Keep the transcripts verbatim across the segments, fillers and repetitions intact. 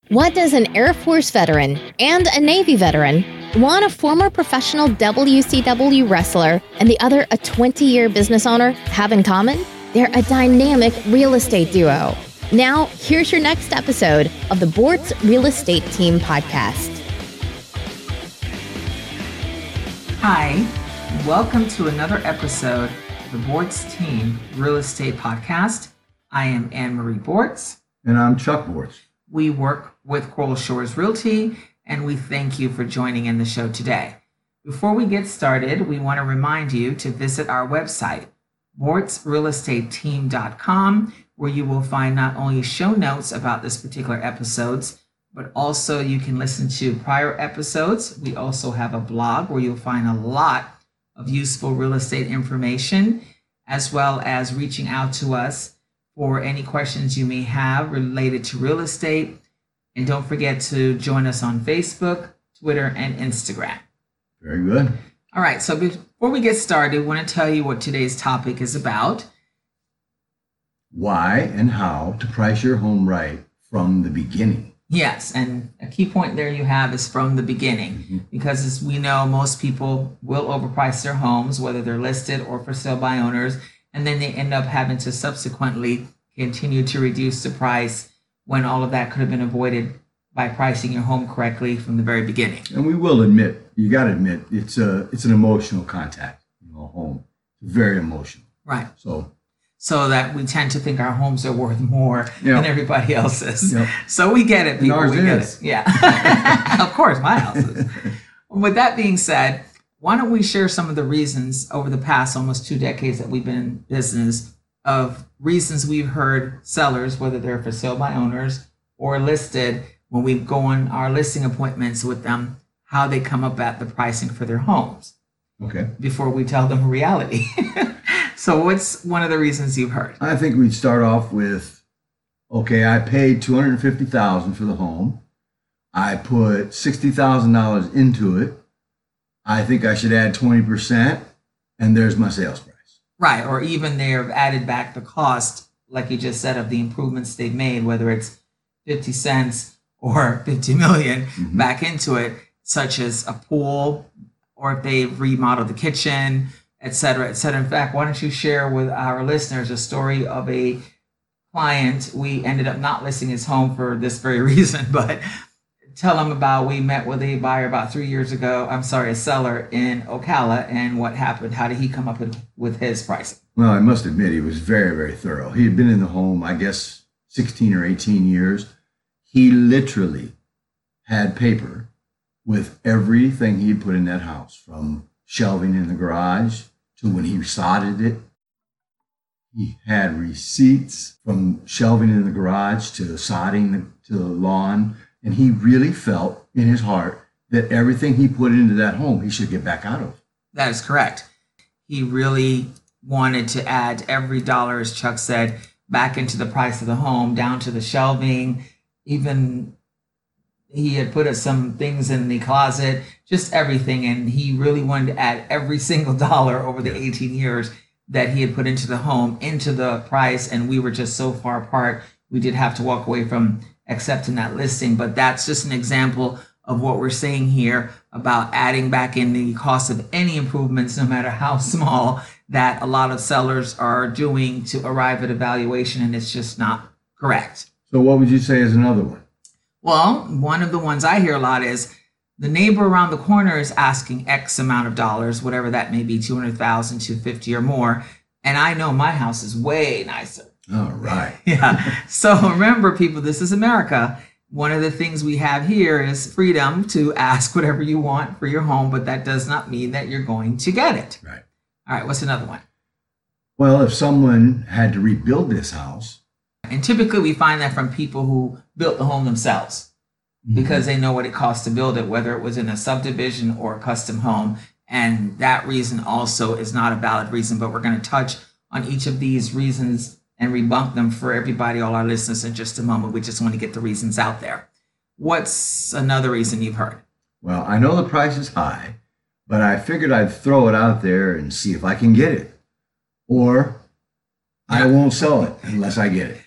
What does an Air Force veteran and a Navy veteran, one a former professional W C W wrestler and the other a twenty-year business owner, have in common? They're a dynamic real estate duo. Now, here's your next episode of the Bortz Real Estate Team podcast. Hi, welcome to another episode of the Bortz Team Real Estate Podcast. I am Anne Marie Bortz. And I'm Chuck Bortz. We work with Coral Shores Realty, and we thank you for joining in the show today. Before we get started, we want to remind you to visit our website, bortz real estate team dot com, where you will find not only show notes about this particular episodes, but also you can listen to prior episodes. We also have a blog where you'll find a lot of useful real estate information, as well as reaching out to us for any questions you may have related to real estate. And don't forget to join us on Facebook, Twitter, and Instagram. Very good. All right, so before we get started, I want to tell you what today's topic is about. Why and how to price your home right from the beginning. Yes, and a key point there you have is from the beginning, mm-hmm. because as we know, most people will overprice their homes, whether they're listed or for sale by owners, and then they end up having to subsequently continue to reduce the price when all of that could have been avoided by pricing your home correctly from the very beginning. And we will admit, you got to admit, it's a it's an emotional contact, you know, home. It's very emotional. Right. So so that we tend to think our homes are worth more yep. than everybody else's. Yep. So we get it, people. And ours we get is. it. Yeah. Of course, my house is. With that being said, why don't we share some of the reasons over the past almost two decades that we've been in business of reasons we've heard sellers, whether they're for sale by owners or listed, when we go on our listing appointments with them, how they come up at the pricing for their homes. Okay. Before we tell them reality. So what's one of the reasons you've heard? I think we'd start off with, okay, I paid two hundred fifty thousand dollars for the home. I put sixty thousand dollars into it. I think I should add twenty percent, and there's my sales price. Right, or even they've added back the cost, like you just said, of the improvements they've made, whether it's fifty cents or fifty million mm-hmm. back into it, such as a pool, or if they've remodeled the kitchen, et cetera, et cetera. In fact, why don't you share with our listeners a story of a client? We ended up not listing his home for this very reason, but tell them about, we met with a buyer about three years ago, I'm sorry, a seller in Ocala, and what happened. How did he come up with, with his pricing? Well, I must admit, he was very, very thorough. He had been in the home, I guess, sixteen or eighteen years. He literally had paper with everything he put in that house, from shelving in the garage to when he sodded it. He had receipts from shelving in the garage to sodding the, to the lawn. And he really felt in his heart that everything he put into that home, he should get back out of. That is correct. He really wanted to add every dollar, as Chuck said, back into the price of the home, down to the shelving. Even he had put some things in the closet, just everything. And he really wanted to add every single dollar over the eighteen years that he had put into the home, into the price. And we were just so far apart, we did have to walk away from accepting that listing. But that's just an example of what we're saying here about adding back in the cost of any improvements, no matter how small, that a lot of sellers are doing to arrive at a valuation, and it's just not correct. So what would you say is another one? Well, one of the ones I hear a lot is the neighbor around the corner is asking X amount of dollars, whatever that may be, two hundred thousand, two hundred fifty or more. And I know my house is way nicer. All right. Yeah. So remember, people, this is America. One of the things we have here is freedom to ask whatever you want for your home, but that does not mean that you're going to get it. Right. All right. What's another one? Well, if someone had to rebuild this house. And typically we find that from people who built the home themselves, mm-hmm. because they know what it costs to build it, whether it was in a subdivision or a custom home. And that reason also is not a valid reason, but we're going to touch on each of these reasons and rebunk them for everybody, all our listeners, in just a moment. We just want to get the reasons out there. What's another reason you've heard? Well, I know the price is high, but I figured I'd throw it out there and see if I can get it. Or I won't sell it unless I get it.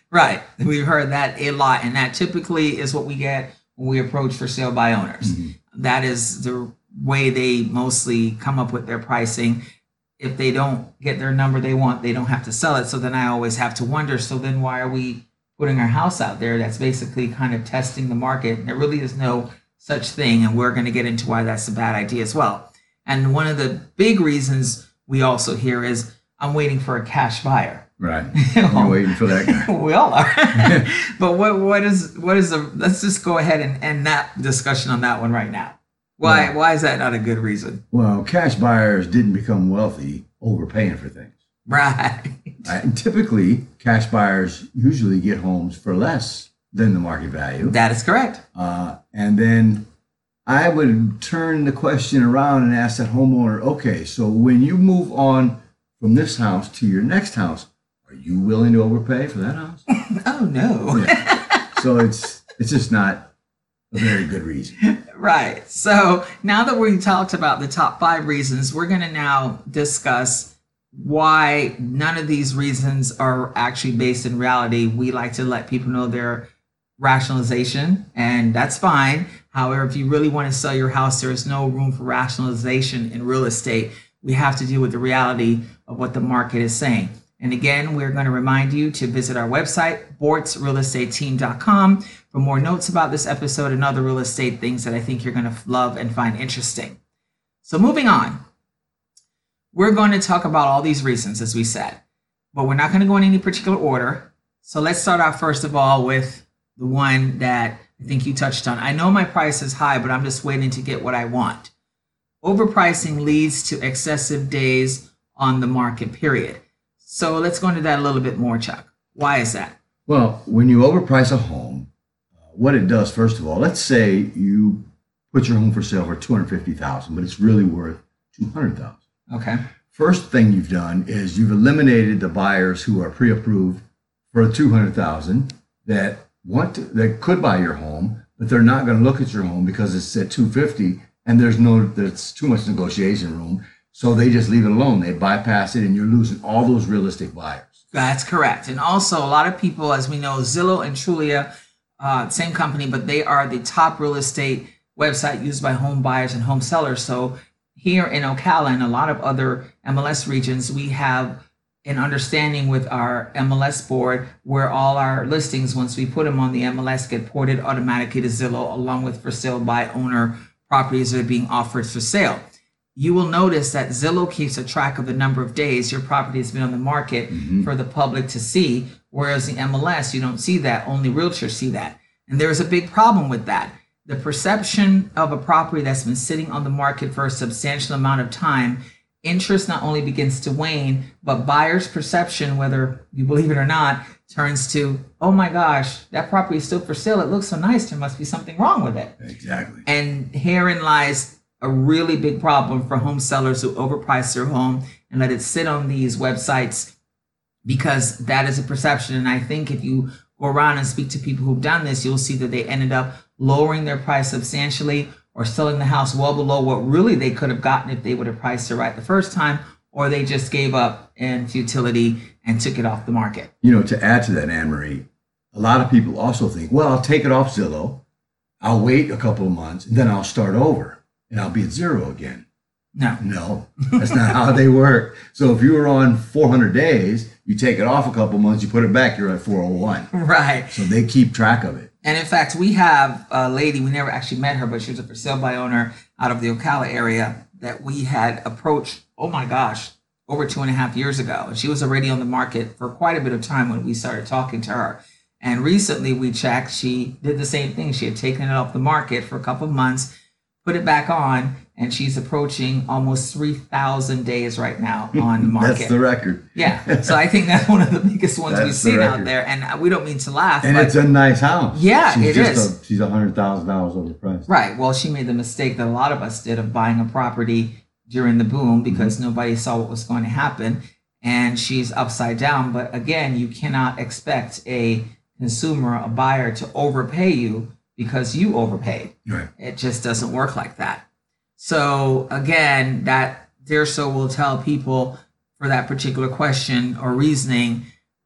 Right. We've heard that a lot. And that typically is what we get when we approach for sale by owners. Mm-hmm. That is the way they mostly come up with their pricing. If they don't get their number they want, they don't have to sell it. So then I always have to wonder, so then why are we putting our house out there? That's basically kind of testing the market. There really is no such thing. And we're going to get into why that's a bad idea as well. And one of the big reasons we also hear is, I'm waiting for a cash buyer. Right. You're waiting for that guy. We all are. But what what is what is the let's just go ahead and end that discussion on that one right now. Why well, why is that not a good reason? Well, cash buyers didn't become wealthy overpaying for things. Right. Right. And typically, cash buyers usually get homes for less than the market value. That is correct. Uh, and then I would turn the question around and ask that homeowner, okay, so when you move on from this house to your next house, are you willing to overpay for that house? Oh, no. Yeah. So it's it's just not a very good reason. Right. So now that we talked about the top five reasons, we're going to now discuss why none of these reasons are actually based in reality. We like to let people know their rationalization, and that's fine. However, if you really want to sell your house, there is no room for rationalization in real estate. We have to deal with the reality of what the market is saying. And again, we're going to remind you to visit our website, bortz real estate team dot com, for more notes about this episode and other real estate things that I think you're going to love and find interesting. So moving on, we're going to talk about all these reasons, as we said, but we're not going to go in any particular order. So let's start out first of all with the one that I think you touched on. I know my price is high, but I'm just waiting to get what I want. Overpricing leads to excessive days on the market, period. So let's go into that a little bit more, Chuck. Why is that? Well, when you overprice a home, uh, what it does, first of all, let's say you put your home for sale for two hundred fifty thousand dollars, but it's really worth two hundred thousand dollars. Okay. First thing you've done is you've eliminated the buyers who are pre-approved for two hundred thousand dollars that want to, that could buy your home, but they're not going to look at your home because it's at two hundred fifty thousand dollars and there's no, there's too much negotiation room. So they just leave it alone. They bypass it, and you're losing all those realistic buyers. That's correct. And also, a lot of people, as we know, Zillow and Trulia, uh, same company, but they are the top real estate website used by home buyers and home sellers. So here in Ocala and a lot of other M L S regions, we have an understanding with our M L S board where all our listings, once we put them on the M L S, get ported automatically to Zillow, along with for sale by owner properties that are being offered for sale. You will notice that Zillow keeps a track of the number of days your property has been on the market mm-hmm. for the public to see, whereas the M L S, you don't see that. Only realtors see that. And there's a big problem with that. The perception of a property that's been sitting on the market for a substantial amount of time, interest not only begins to wane, but buyers' perception, whether you believe it or not, turns to, oh my gosh, that property is still for sale. It looks so nice. There must be something wrong with it. Exactly. And herein lies a really big problem for home sellers who overprice their home and let it sit on these websites, because that is a perception. And I think if you go around and speak to people who've done this, you'll see that they ended up lowering their price substantially or selling the house well below what really they could have gotten if they would have priced it right the first time, or they just gave up in futility and took it off the market. You know, to add to that, Anne-Marie, a lot of people also think, well, I'll take it off Zillow, I'll wait a couple of months, and then I'll start over. And I'll be at zero again. No. No, that's not how they work. So if you were on four hundred days, you take it off a couple months, you put it back, you're at four oh one. Right. So they keep track of it. And in fact, we have a lady, we never actually met her, but she was a for sale by owner out of the Ocala area that we had approached, oh my gosh, over two and a half years ago. And she was already on the market for quite a bit of time when we started talking to her. And recently we checked, she did the same thing. She had taken it off the market for a couple of months, put it back on, and she's approaching almost three thousand days right now on the market. That's the record. Yeah. So I think that's one of the biggest ones That's we've seen record. out there. And we don't mean to laugh. And but it's a nice house. Yeah, she's it just is. A, she's one hundred thousand dollars overpriced. Right. Well, she made the mistake that a lot of us did of buying a property during the boom because mm-hmm. nobody saw what was going to happen. And she's upside down. But again, you cannot expect a consumer, a buyer, to overpay you because you overpaid. Right. It just doesn't work like that. So again, that there so will tell people for that particular question or reasoning,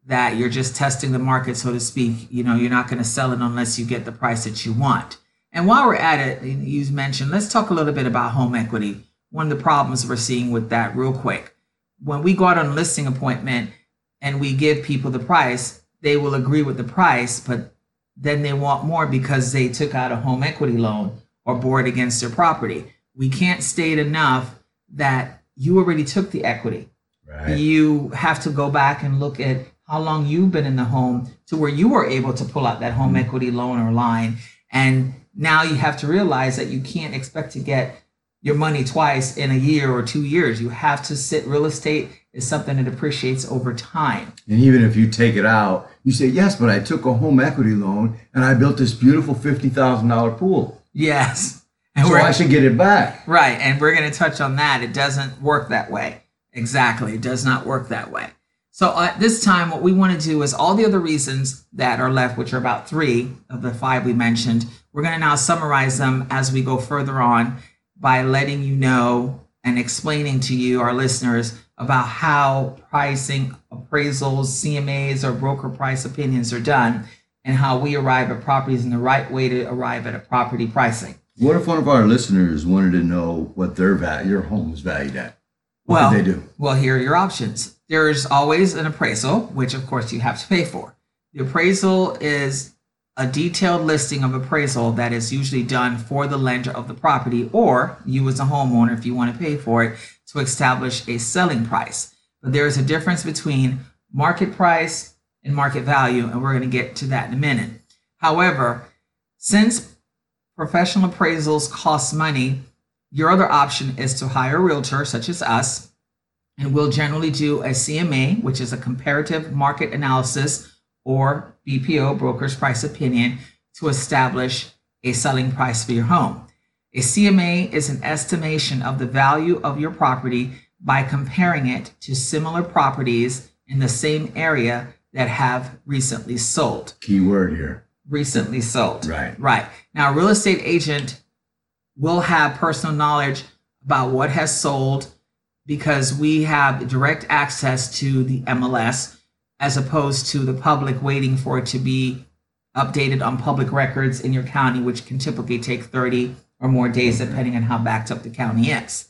that you're just testing the market, so to speak. You know, you're not going to sell it unless you get the price that you want. And while we're at it, you mentioned, let's talk a little bit about home equity. One of the problems we're seeing with that real quick. When we go out on a listing appointment and we give people the price, they will agree with the price, but then they want more because they took out a home equity loan or borrowed against their property. We can't state enough that you already took the equity. Right. You have to go back and look at how long you've been in the home to where you were able to pull out that home Mm-hmm. equity loan or line. And now you have to realize that you can't expect to get your money twice in a year or two years. You have to sit. Real estate is something that appreciates over time. And even if you take it out, you say, yes, but I took a home equity loan and I built this beautiful fifty thousand dollars pool. Yes. And So we're I should get it back. right. And we're going to touch on that. It doesn't work that way. Exactly. It does not work that way. So at this time, what we want to do is all the other reasons that are left, which are about three of the five we mentioned, we're going to now summarize them as we go further on by letting you know and explaining to you, our listeners, about how pricing, appraisals, C M As, or broker price opinions are done, and how we arrive at properties and the right way to arrive at a property pricing. What if one of our listeners wanted to know what their value, your home is valued at? What Well, could they do? well, here are your options. There's always an appraisal, which of course you have to pay for. The appraisal is a detailed listing of appraisal that is usually done for the lender of the property, or you as a homeowner if you want to pay for it, to establish a selling price. But there is a difference between market price and market value, and we're going to get to that in a minute. However, since professional appraisals cost money, your other option is to hire a realtor such as us, and we'll generally do a C M A, which is a comparative market analysis, or B P O, broker's price opinion, to establish a selling price for your home. A C M A is an estimation of the value of your property by comparing it to similar properties in the same area that have recently sold. Key word here. Recently sold. Right. Right. Now, a real estate agent will have personal knowledge about what has sold because we have direct access to the M L S, as opposed to the public waiting for it to be updated on public records in your county, which can typically take thirty or more days, depending on how backed up the county is.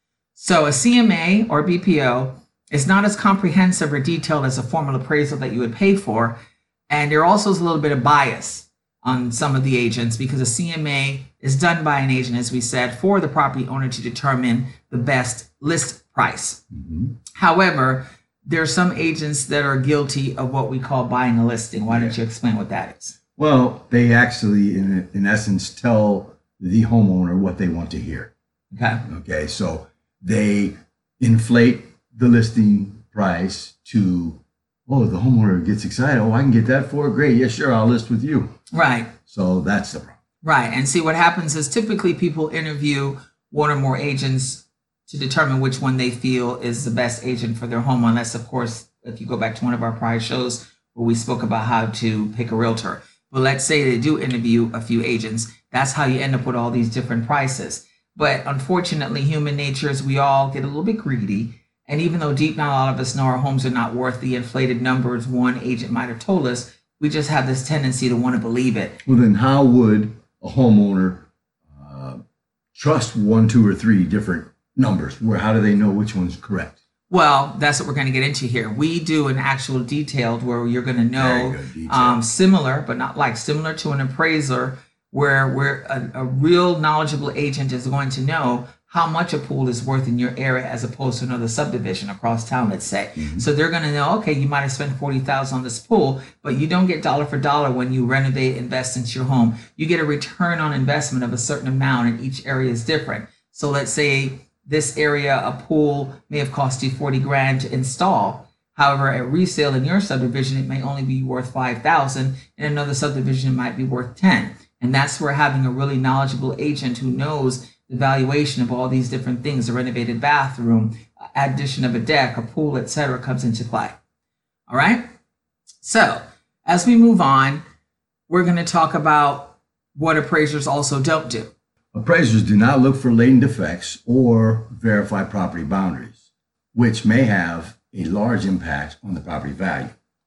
So a C M A or B P O is not as comprehensive or detailed as a formal appraisal that you would pay for. And there also is a little bit of bias on some of the agents because a C M A is done by an agent, as we said, for the property owner to determine the best list price. Mm-hmm. However, there are some agents that are guilty of what we call buying a listing. Why don't you explain what that is? Well, they actually, in, in essence, tell the homeowner what they want to hear. Okay. Okay, so they inflate the listing price to, oh, the homeowner gets excited. Oh, I can get that for great. Yeah, sure, I'll list with you. Right. So that's the problem. Right. And see, what happens is typically people interview one or more agents to determine which one they feel is the best agent for their home, unless, of course, if you go back to one of our prior shows where we spoke about how to pick a realtor. But let's say they do interview a few agents. That's how you end up with all these different prices. But unfortunately, human nature is we all get a little bit greedy. And even though deep down all of us know our homes are not worth the inflated numbers one agent might have told us, we just have this tendency to want to believe it. Well, then how would a homeowner uh, trust one, two, or three different numbers? Where how do they know which one's correct? Well, that's what we're going to get into here. We do an actual detailed where you're going to know Very good, detailed. um, similar, but not like similar to an appraiser, where where a, a real knowledgeable agent is going to know how much a pool is worth in your area as opposed to another subdivision across town, let's say. Mm-hmm. So they're going to know, okay, you might have spent forty thousand dollars on this pool, but you don't get dollar for dollar when you renovate, invest into your home. You get a return on investment of a certain amount, and each area is different. So let's say this area, a pool may have cost you forty grand to install. However, at resale in your subdivision, it may only be worth five thousand. In another subdivision, it might be worth ten. And that's where having a really knowledgeable agent who knows the valuation of all these different things, a renovated bathroom, addition of a deck, a pool, et cetera, comes into play. All right. So as we move on, we're going to talk about what appraisers also don't do. Appraisers do not look for latent defects or verify property boundaries, which may have a large impact on the property value.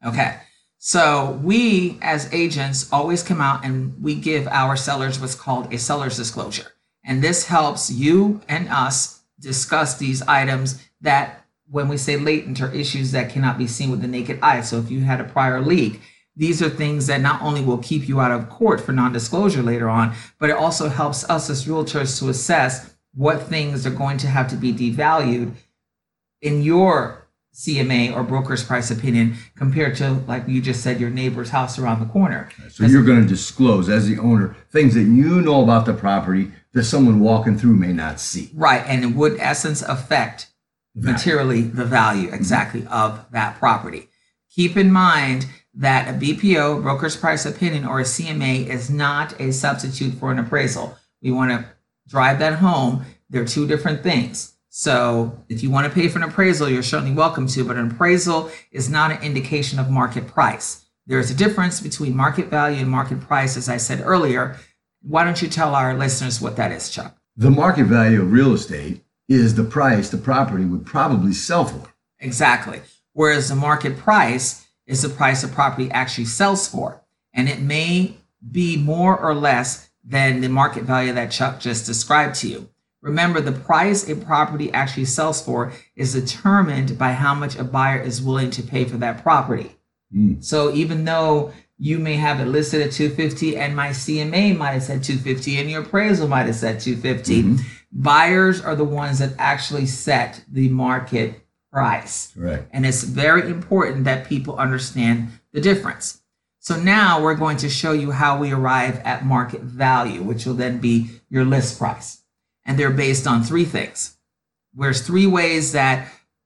Okay. So we as agents always come out and we give our sellers what's called a seller's disclosure. And this helps you and us discuss these items that, when we say latent, are issues that cannot be seen with the naked eye. So if you had a prior leak, these are things that not only will keep you out of court for non-disclosure later on, but it also helps us as realtors to assess what things are going to have to be devalued in your C M A or broker's price opinion compared to, like you just said, your neighbor's house around the corner. So you're going to disclose as the owner things that you know about the property that someone walking through may not see. Right. And it would, in essence, affect Value. materially the value exactly mm-hmm. of that property. Keep in mind that a B P O, broker's price opinion, or a C M A is not a substitute for an appraisal. We want to drive that home. They're two different things. So if you want to pay for an appraisal, you're certainly welcome to, but an appraisal is not an indication of market price. There is a difference between market value and market price, as I said earlier. Why don't you tell our listeners what that is, Chuck? The market value of real estate is the price the property would probably sell for. Exactly. Whereas the market price is the price the property actually sells for. And it may be more or less than the market value that Chuck just described to you. Remember, the price a property actually sells for is determined by how much a buyer is willing to pay for that property. Mm. So even though you may have it listed at two hundred fifty dollars and my C M A might have said two hundred fifty dollars and your appraisal might have said two hundred fifty dollars, mm-hmm. buyers are the ones that actually set the market price. Right. And it's very important that people understand the difference. So now we're going to show you how we arrive at market value, which will then be your list price. And they're based on three things. There's three ways that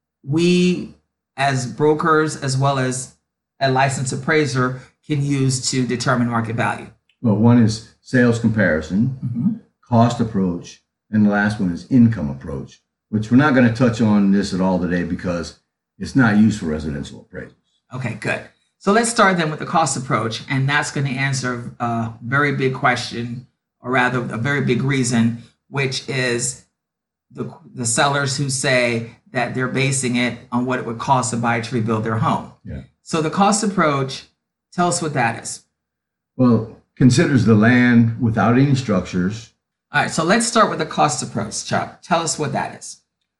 we as brokers, as well as a licensed appraiser, can use to determine market value. Well, one is sales comparison, mm-hmm. cost approach, and the last one is income approach, which we're not going to touch on this at all today because it's not used for residential appraisals. Okay, good. So let's start then with the cost approach, and that's going to answer a very big question, or rather a very big reason, which is the, the sellers who say that they're basing it on what it would cost a buyer to rebuild their home. Yeah. So the cost approach, tell us what that is. Well, considers the land without any structures. All right, so let's start with the cost approach, Chuck. Tell us what that is.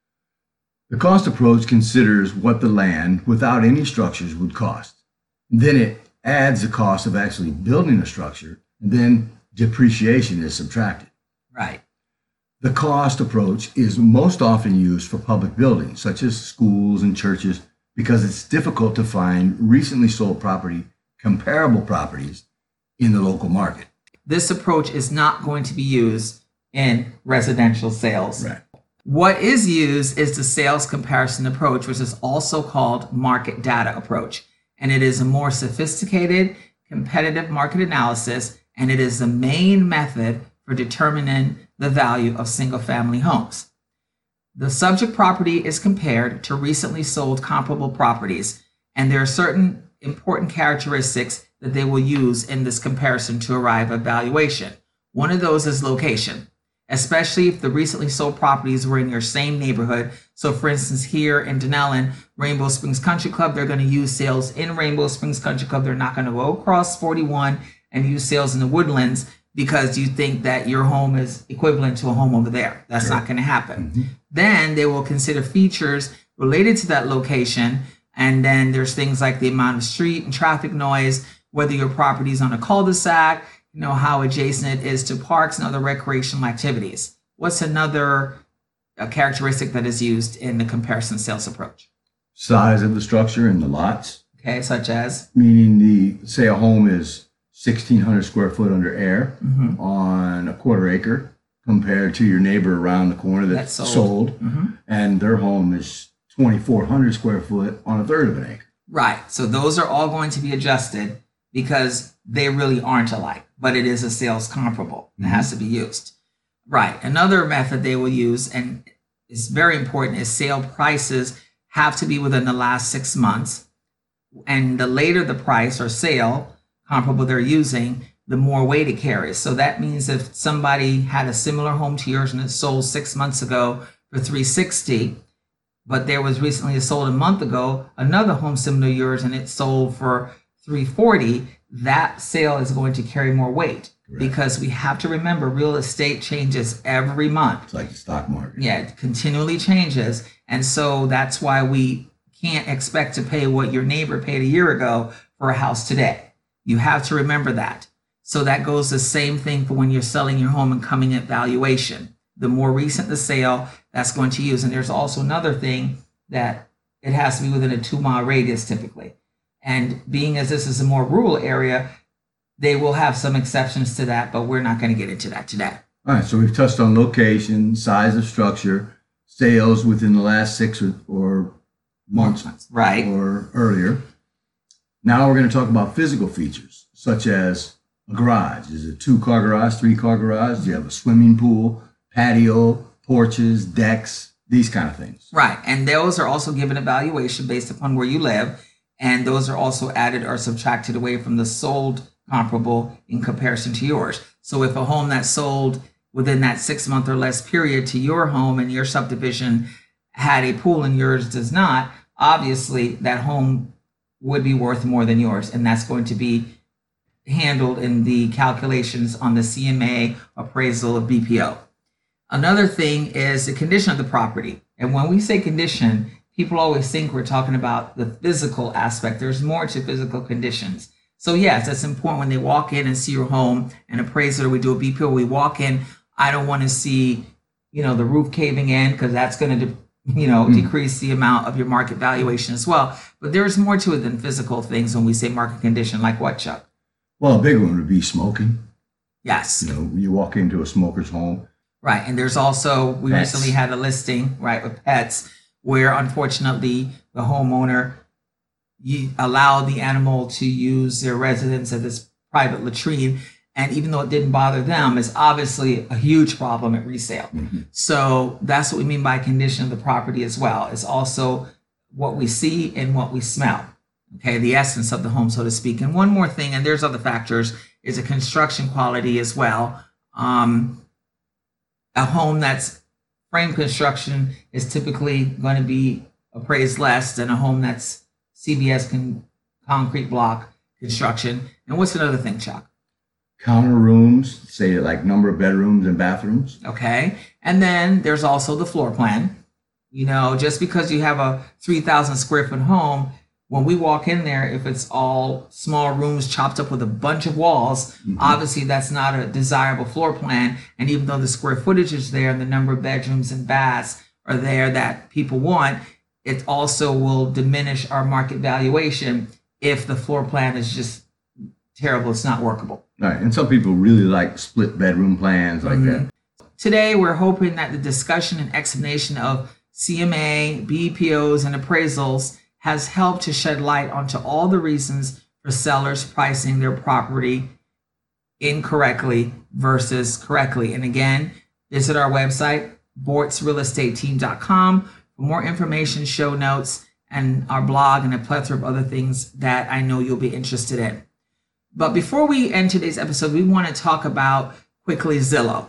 The cost approach considers what the land without any structures would cost. Then it adds the cost of actually building a structure, and then depreciation is subtracted. Right. The cost approach is most often used for public buildings, such as schools and churches, because it's difficult to find recently sold property, comparable properties in the local market. This approach is not going to be used in residential sales. Right. What is used is the sales comparison approach, which is also called market data approach. And it is a more sophisticated, competitive market analysis, and it is the main method for determining the value of single-family homes. The subject property is compared to recently sold comparable properties, and there are certain important characteristics that they will use in this comparison to arrive at valuation. One of those is location, especially if the recently sold properties were in your same neighborhood. So for instance, here in Dunellen, Rainbow Springs Country Club, they're going to use sales in Rainbow Springs Country Club. They're not going to go across forty-one and use sales in the Woodlands because you think that your home is equivalent to a home over there. That's sure. not going to happen. Mm-hmm. Then they will consider features related to that location. And then there's things like the amount of street and traffic noise, whether your property is on a cul-de-sac, you know, how adjacent it is to parks and other recreational activities. What's another uh, characteristic that is used in the comparison sales approach? Size of the structure and the lots. Okay, such as? Meaning the, say a home is sixteen hundred square foot under air mm-hmm. on a quarter acre compared to your neighbor around the corner that's, that's sold, sold mm-hmm. and their home is twenty-four hundred square foot on a third of an acre. Right. So those are all going to be adjusted because they really aren't alike, but it is a sales comparable. It mm-hmm. has to be used. Right. Another method they will use, and is very important, is sale prices have to be within the last six months. And the later the price or sale comparable they're using, the more weight it carries. So that means if somebody had a similar home to yours and it sold six months ago for three hundred sixty dollars, but there was recently sold a month ago, another home similar to yours, and it sold for three forty, that sale is going to carry more weight. Correct. Because we have to remember real estate changes every month. It's like the stock market. Yeah, it continually changes. And so that's why we can't expect to pay what your neighbor paid a year ago for a house today. You have to remember that. So that goes the same thing for when you're selling your home and coming at valuation. The more recent the sale, that's going to use. And there's also another thing that it has to be within a two mile radius typically. And being as this is a more rural area, they will have some exceptions to that, but we're not going to get into that today. All right, so we've touched on location, size of structure, sales within the last six or, or months, right, or earlier. Now we're going to talk about physical features, such as a garage. Is it a two-car garage, three-car garage? Do you have a swimming pool, patio, porches, decks, these kind of things? Right, and those are also given a valuation based upon where you live, and those are also added or subtracted away from the sold comparable in comparison to yours. So if a home that's sold within that six month or less period to your home and your subdivision had a pool and yours does not, obviously that home would be worth more than yours. And that's going to be handled in the calculations on the C M A appraisal of B P O. Another thing is the condition of the property. And when we say condition, people always think we're talking about the physical aspect. There's more to physical conditions. So yes, that's important when they walk in and see your home, an appraiser, we do a B P O, we walk in, I don't want to see, you know, the roof caving in because that's going to, you know, mm. decrease the amount of your market valuation as well. But there's more to it than physical things when we say market condition, like what, Chuck? Well, a big one would be smoking. Yes. You know, you walk into a smoker's home. Right. And there's also, we pets. recently had a listing, right, with pets where unfortunately the homeowner you allow the animal to use their residence as this private latrine. And even though it didn't bother them, it's obviously a huge problem at resale. Mm-hmm. So that's what we mean by condition of the property as well. It's also what we see and what we smell. Okay, the essence of the home, so to speak. And one more thing, and there's other factors, is a construction quality as well. Um, a home that's frame construction is typically going to be appraised less than a home that's C B S con- concrete block construction. And what's another thing, Chuck? Counter rooms, say like number of bedrooms and bathrooms. Okay. And then there's also the floor plan. You know, just because you have a three thousand square foot home, when we walk in there, if it's all small rooms chopped up with a bunch of walls, mm-hmm. obviously that's not a desirable floor plan. And even though the square footage is there and the number of bedrooms and baths are there that people want, it also will diminish our market valuation if the floor plan is just terrible. It's not workable. All right. And some people really like split bedroom plans like mm-hmm. that. Today, we're hoping that the discussion and explanation of C M A, B P Os, and appraisals has helped to shed light onto all the reasons for sellers pricing their property incorrectly versus correctly. And again, visit our website, bortz real estate team dot com. For more information, show notes, and our blog, and a plethora of other things that I know you'll be interested in. But before we end today's episode, we want to talk about quickly Zillow.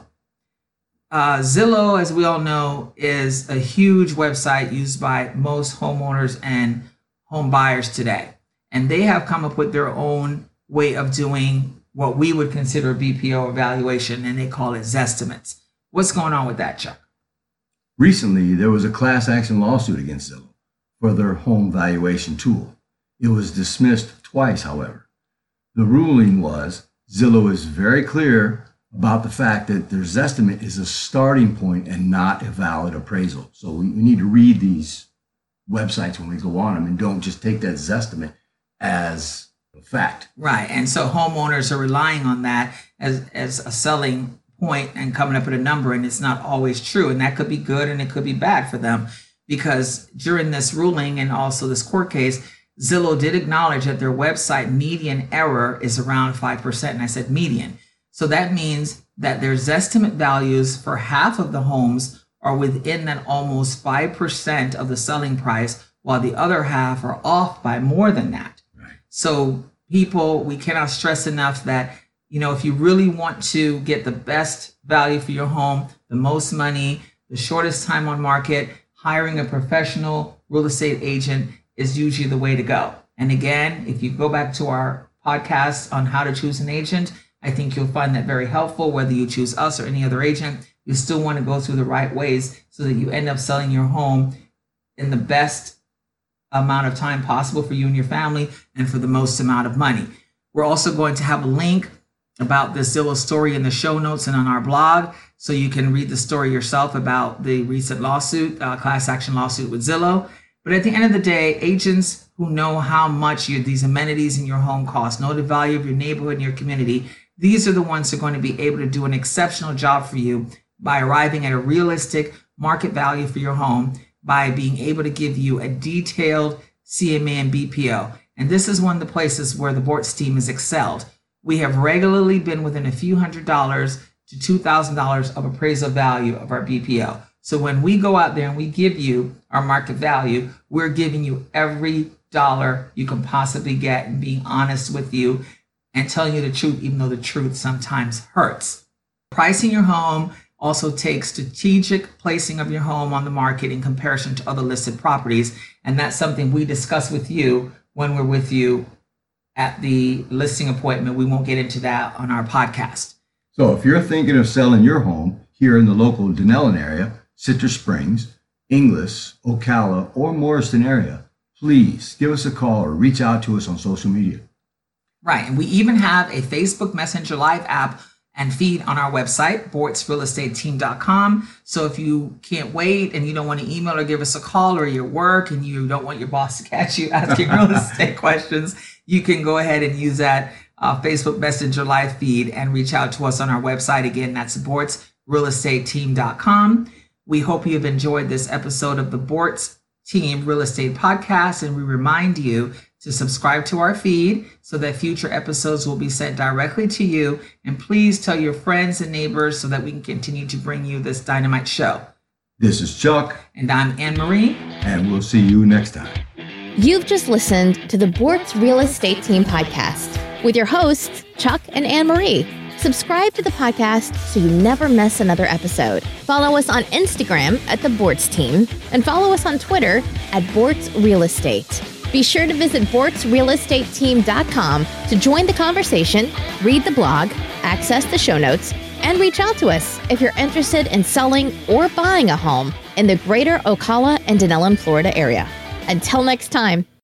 Uh, Zillow, as we all know, is a huge website used by most homeowners and home buyers today. And they have come up with their own way of doing what we would consider a B P O evaluation, and they call it Zestimates. What's going on with that, Chuck? Recently, there was a class action lawsuit against Zillow for their home valuation tool. It was dismissed twice, however. The ruling was Zillow is very clear about the fact that their Zestimate is a starting point and not a valid appraisal. So we, we need to read these websites when we go on them and don't just take that Zestimate as a fact. Right. And so homeowners are relying on that as, as a selling point and coming up with a number, and it's not always true. And that could be good and it could be bad for them, because during this ruling and also this court case, Zillow did acknowledge that their website median error is around five percent. And I said median. So that means that their Zestimate values for half of the homes are within that almost five percent of the selling price, while the other half are off by more than that. Right. So people, we cannot stress enough that, you know, if you really want to get the best value for your home, the most money, the shortest time on market, hiring a professional real estate agent is usually the way to go. And again, if you go back to our podcast on how to choose an agent, I think you'll find that very helpful. Whether you choose us or any other agent, you still want to go through the right ways so that you end up selling your home in the best amount of time possible for you and your family and for the most amount of money. We're also going to have a link about the Zillow story in the show notes and on our blog, so you can read the story yourself about the recent lawsuit, uh, class action lawsuit with Zillow. But at the end of the day, agents who know how much your, these amenities in your home cost, know the value of your neighborhood and your community, these are the ones who are going to be able to do an exceptional job for you by arriving at a realistic market value for your home, by being able to give you a detailed C M A and B P O. And this is one of the places where the Bortz team has excelled. We have regularly been within a few hundred dollars to two thousand dollars of appraisal value of our B P O. So when we go out there and we give you our market value, we're giving you every dollar you can possibly get and being honest with you and telling you the truth, even though the truth sometimes hurts. Pricing your home also takes strategic placing of your home on the market in comparison to other listed properties. And that's something we discuss with you when we're with you at the listing appointment. We won't get into that on our podcast. So if you're thinking of selling your home here in the local Dunellen area, Citrus Springs, Inglis, Ocala, or Morriston area, please give us a call or reach out to us on social media. Right. And we even have a Facebook Messenger Live app and feed on our website, bortz real estate team dot com. So if you can't wait and you don't want to email or give us a call, or your work and you don't want your boss to catch you asking real estate questions, you can go ahead and use that uh, Facebook Messenger Live feed and reach out to us on our website. Again, that's bortz real estate team dot com. We hope you've enjoyed this episode of the Bortz Team Real Estate Podcast, and we remind you to subscribe to our feed so that future episodes will be sent directly to you. And please tell your friends and neighbors so that we can continue to bring you this dynamite show. This is Chuck. And I'm Anne Marie. And we'll see you next time. You've just listened to the Bortz Real Estate Team Podcast with your hosts, Chuck and Anne Marie. Subscribe to the podcast so you never miss another episode. Follow us on Instagram at the Bortz Team and follow us on Twitter at Bortz Real Estate. Be sure to visit bortz real estate team dot com to join the conversation, read the blog, access the show notes, and reach out to us if you're interested in selling or buying a home in the greater Ocala and Dunellen, Florida area. Until next time.